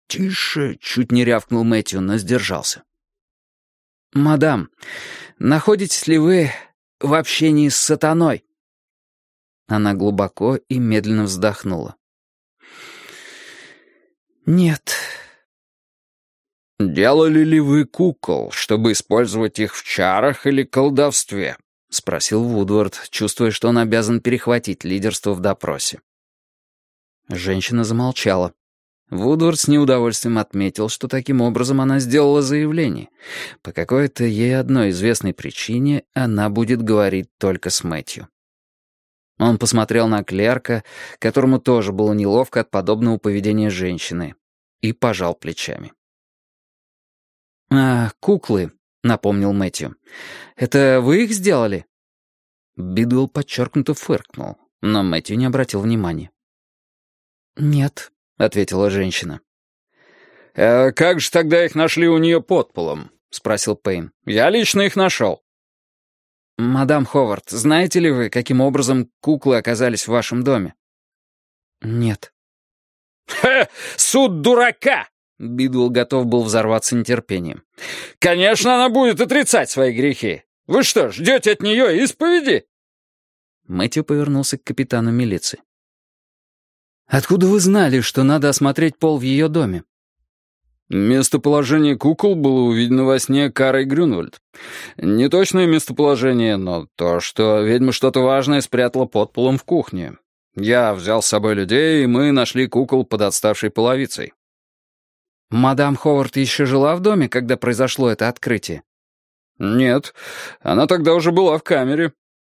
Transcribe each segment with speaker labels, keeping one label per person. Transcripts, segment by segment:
Speaker 1: «Тише!» — чуть не рявкнул Мэтью, но сдержался. «Мадам, находитесь ли вы в общении с сатаной?» Она глубоко и медленно вздохнула. «Нет».
Speaker 2: «Делали ли вы кукол, чтобы использовать их в чарах или колдовстве?» — спросил Вудвард, чувствуя, что он обязан перехватить лидерство в допросе.
Speaker 1: Женщина замолчала. Вудвард с неудовольствием отметил, что таким образом она сделала заявление. По какой-то ей одной известной причине она будет говорить только с Мэтью. Он посмотрел на клерка, которому тоже было неловко от подобного поведения женщины, и пожал плечами. «Куклы», — напомнил Мэтью. «Это вы их сделали?» Бидуэлл подчеркнуто фыркнул, но Мэтью не обратил внимания. «Нет», — ответила женщина.
Speaker 2: «Как же тогда их нашли у нее под полом?» — спросил Пейн. «Я лично их нашел».
Speaker 1: «Мадам Ховард, знаете ли вы, каким образом куклы оказались в вашем доме?» «Нет».
Speaker 2: Суд дурака!»
Speaker 1: Бидуэлл готов был взорваться нетерпением.
Speaker 2: «Конечно, она будет отрицать свои грехи. Вы что, ждете от нее исповеди?»
Speaker 1: Мэтью повернулся к капитану милиции. «Откуда вы знали, что надо осмотреть пол в ее доме?»
Speaker 2: Местоположение кукол было увидено во сне Карой Грюнвальд. Не точное местоположение, но то, что ведьма что-то важное спрятала под полом в кухне. Я взял с собой людей, и мы нашли кукол под отставшей половицей.
Speaker 1: «Мадам Ховард еще жила в доме, когда произошло это открытие?»
Speaker 2: «Нет, она тогда уже была в камере».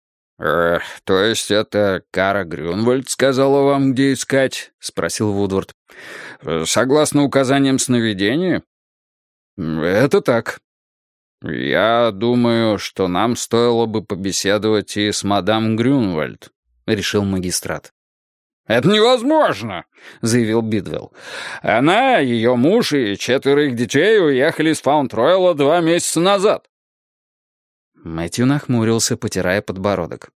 Speaker 2: То есть это Кара Грюнвальд сказала вам, где искать?» — спросил Вудвард. «Согласно указаниям сновидения?» «Это так. Я думаю, что нам стоило бы побеседовать и с мадам Грюнвальд», — решил магистрат. «Это невозможно», — заявил Бидвелл. «Она, ее муж и 4 их детей уехали из Фаунд-Ройла 2 месяца назад».
Speaker 1: Мэтью нахмурился, потирая подбородок.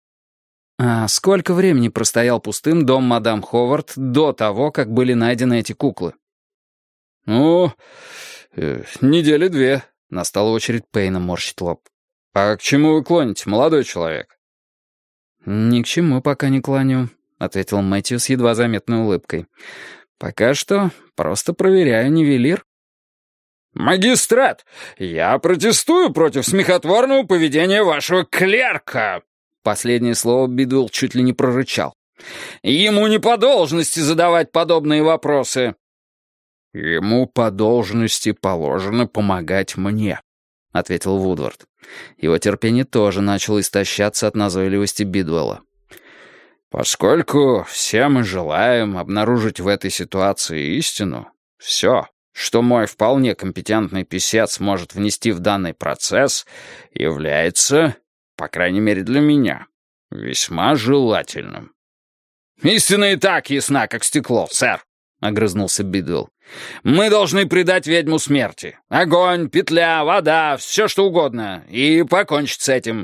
Speaker 1: «А сколько времени простоял пустым дом мадам Ховард до того, как были найдены эти куклы?»
Speaker 2: «Ну, 2 недели». Настала очередь Пейна морщить лоб. «А к чему вы клоните, молодой человек?»
Speaker 1: «Ни к чему пока не клоню», — ответил Мэтью с едва заметной улыбкой. «Пока что просто проверяю нивелир».
Speaker 2: «Магистрат, я протестую против смехотворного поведения вашего клерка!»
Speaker 1: Последнее слово Бидуэлл чуть ли не прорычал.
Speaker 2: «Ему не по должности задавать подобные вопросы».
Speaker 1: «Ему по должности положено помогать мне», — ответил Вудвард. Его терпение тоже начало истощаться от назойливости Бидуэлла.
Speaker 2: «Поскольку все мы желаем обнаружить в этой ситуации истину, все, что мой вполне компетентный писец может внести в данный процесс, является, по крайней мере для меня, весьма желательным». «Истина и так ясна, как стекло, сэр», — огрызнулся Бидуэлл. «Мы должны предать ведьму смерти. Огонь, петля, вода, все что угодно, и покончить с этим».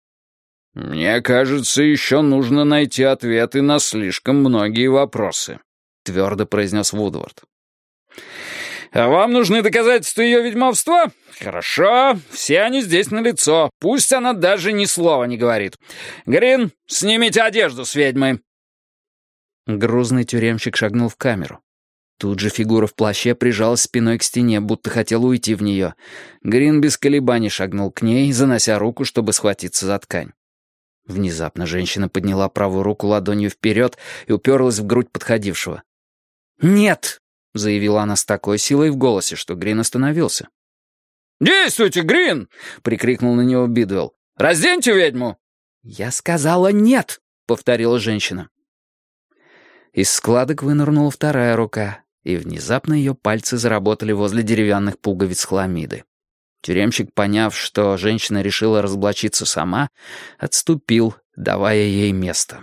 Speaker 2: «Мне кажется, еще нужно найти ответы на слишком многие вопросы», — твердо произнес Вудвард. «А вам нужны доказательства ее ведьмовства? Хорошо, все они здесь налицо. Пусть она даже ни слова не говорит. Грин, снимите одежду с ведьмы».
Speaker 1: Грузный тюремщик шагнул в камеру. Тут же фигура в плаще прижалась спиной к стене, будто хотела уйти в нее. Грин без колебаний шагнул к ней, занося руку, чтобы схватиться за ткань. Внезапно женщина подняла правую руку ладонью вперед и уперлась в грудь подходившего. «Нет!» — заявила она с такой силой в голосе, что Грин остановился.
Speaker 2: «Действуйте, Грин!» — прикрикнул на него Бидуэлл. «Разденьте ведьму!»
Speaker 1: «Я сказала нет!» — повторила женщина. Из складок вынырнула вторая рука, и внезапно ее пальцы заработали возле деревянных пуговиц хламиды. Тюремщик, поняв, что женщина решила разоблачиться сама, отступил, давая ей место.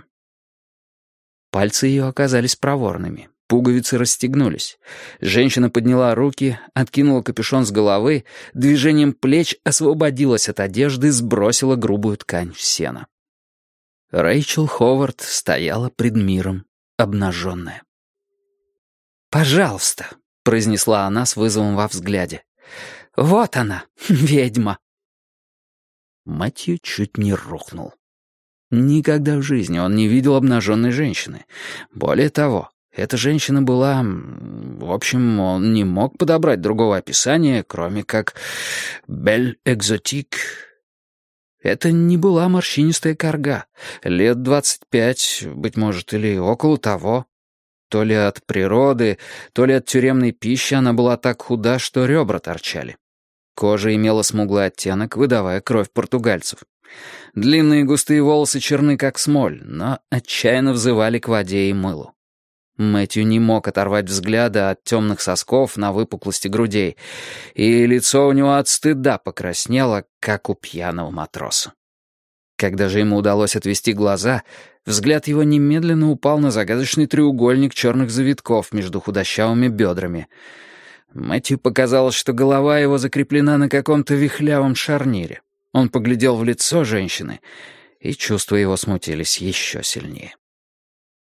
Speaker 1: Пальцы ее оказались проворными. Пуговицы расстегнулись. Женщина подняла руки, откинула капюшон с головы, движением плеч освободилась от одежды, сбросила грубую ткань в сено. Рэйчел Ховард стояла пред миром, обнаженная. «Пожалуйста, произнесла она с вызовом во взгляде. «Вот она, ведьма!» Мэтью чуть не рухнул. Никогда в жизни он не видел обнаженной женщины. Более того, эта женщина была... В общем, он не мог подобрать другого описания, кроме как «бель экзотик». Это не была морщинистая карга. Лет 25, быть может, или около того. То ли от природы, то ли от тюремной пищи она была так худа, что ребра торчали. Кожа имела смуглый оттенок, выдавая кровь португальцев. Длинные густые волосы черны, как смоль, но отчаянно взывали к воде и мылу. Мэтью не мог оторвать взгляда от темных сосков на выпуклости грудей, и лицо у него от стыда покраснело, как у пьяного матроса. Когда же ему удалось отвести глаза, взгляд его немедленно упал на загадочный треугольник черных завитков между худощавыми бедрами. Мэтью показалось, что голова его закреплена на каком-то вихлявом шарнире. Он поглядел в лицо женщины, и чувства его смутились еще сильнее.